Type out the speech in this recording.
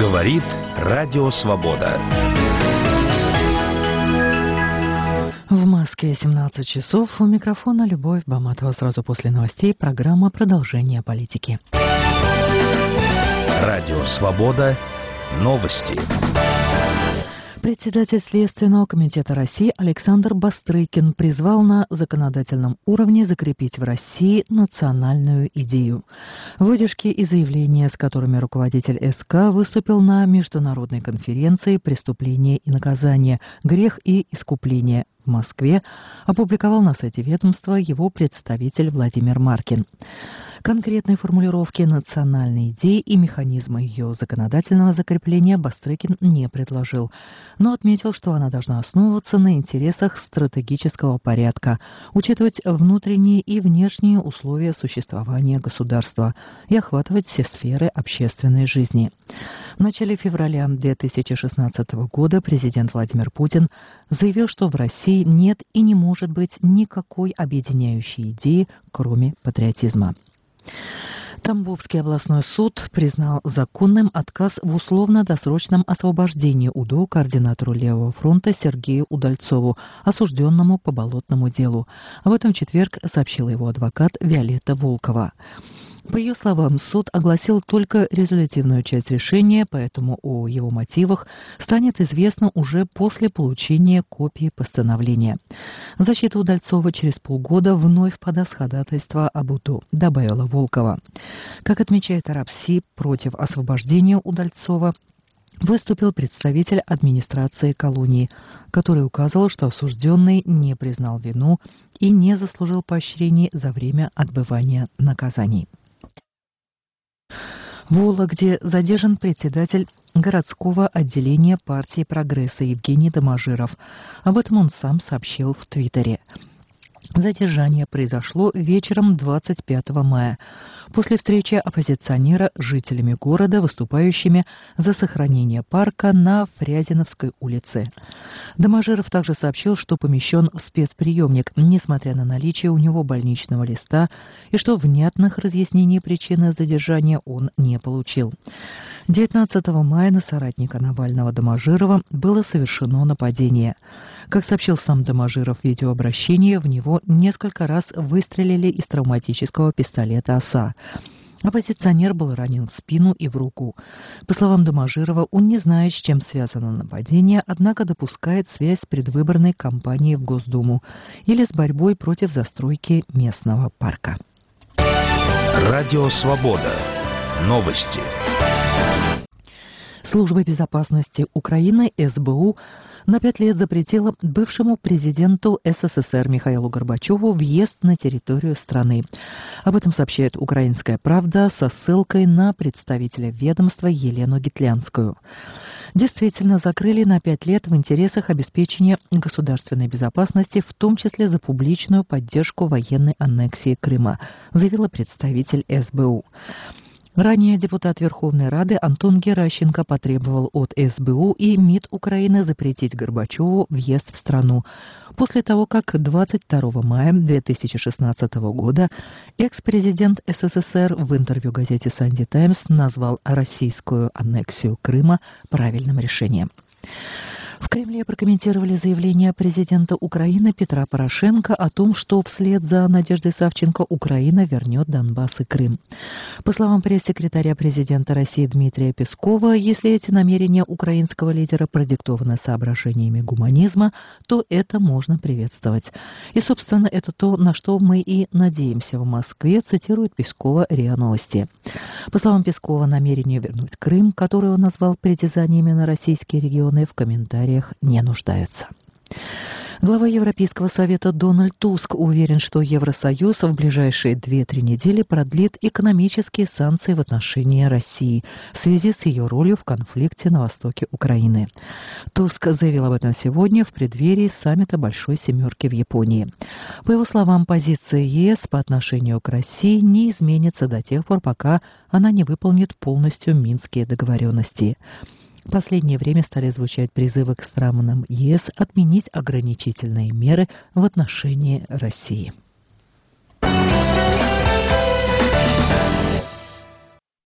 Говорит Радио Свобода. В Москве 17 часов. У микрофона Любовь Баматова. Сразу после новостей программа «Продолжение политики». Радио Свобода. Новости. Председатель Следственного комитета России Александр Бастрыкин призвал на законодательном уровне закрепить в России национальную идею. Выдержки и заявления, с которыми руководитель СК выступил на международной конференции «Преступление и наказание. Грех и искупление» в Москве, опубликовал на сайте ведомства его представитель Владимир Маркин. Конкретной формулировки национальной идеи и механизма ее законодательного закрепления Бастрыкин не предложил, но отметил, что она должна основываться на интересах стратегического порядка, учитывать внутренние и внешние условия существования государства и охватывать все сферы общественной жизни. В начале февраля 2016 года президент Владимир Путин заявил, что в России нет и не может быть никакой объединяющей идеи, кроме патриотизма. Тамбовский областной суд признал законным отказ в условно-досрочном освобождении УДО координатору Левого фронта Сергею Удальцову, осужденному по болотному делу. Об этом в четверг сообщила его адвокат Виолетта Волкова. По ее словам, суд огласил только резолютивную часть решения, поэтому о его мотивах станет известно уже после получения копии постановления. Защита Удальцова через полгода вновь подаст ходатайство об УДО, добавила Волкова. Как отмечает Арабси, против освобождения Удальцова выступил представитель администрации колонии, который указывал, что осужденный не признал вину и не заслужил поощрений за время отбывания наказаний. В Вологде задержан председатель городского отделения партии «Прогресса» Евгений Доможиров. Об этом он сам сообщил в Твиттере. Задержание произошло вечером 25 мая, после встречи оппозиционера с жителями города, выступающими за сохранение парка на Фрязиновской улице. Доможиров также сообщил, что помещен в спецприемник, несмотря на наличие у него больничного листа, и что внятных разъяснений причины задержания он не получил. 19 мая на соратника Навального Доможирова было совершено нападение. Как сообщил сам Доможиров в видеообращении, в него несколько раз выстрелили из травматического пистолета «Оса». Оппозиционер был ранен в спину и в руку. По словам Доможирова, он не знает, с чем связано нападение, однако допускает связь с предвыборной кампанией в Госдуму или с борьбой против застройки местного парка. Радио Свобода. Новости. Служба безопасности Украины, СБУ, на 5 лет запретила бывшему президенту СССР Михаилу Горбачеву въезд на территорию страны. Об этом сообщает «Украинская правда» со ссылкой на представителя ведомства Елену Гитлянскую. Действительно, закрыли на 5 лет в интересах обеспечения государственной безопасности, в том числе за публичную поддержку военной аннексии Крыма, заявила представитель СБУ. Ранее депутат Верховной Рады Антон Геращенко потребовал от СБУ и МИД Украины запретить Горбачеву въезд в страну, после того, как 22 мая 2016 года экс-президент СССР в интервью газете «Санди Таймс» назвал российскую аннексию Крыма правильным решением. В Кремле прокомментировали заявление президента Украины Петра Порошенко о том, что вслед за Надеждой Савченко Украина вернет Донбасс и Крым. По словам пресс-секретаря президента России Дмитрия Пескова, если эти намерения украинского лидера продиктованы соображениями гуманизма, то это можно приветствовать. И, собственно, это то, на что мы и надеемся в Москве, цитирует Пескова РИА Новости. По словам Пескова, намерение вернуть Крым, который он назвал притязаниями на российские регионы, в комментариях не нуждаются. Глава Европейского совета Дональд Туск уверен, что Евросоюз в ближайшие 2-3 недели продлит экономические санкции в отношении России в связи с ее ролью в конфликте на востоке Украины. Туск заявил об этом сегодня в преддверии саммита Большой Семерки в Японии. По его словам, позиция ЕС по отношению к России не изменится до тех пор, пока она не выполнит полностью Минские договоренности. В последнее время стали звучать призывы к странам ЕС отменить ограничительные меры в отношении России.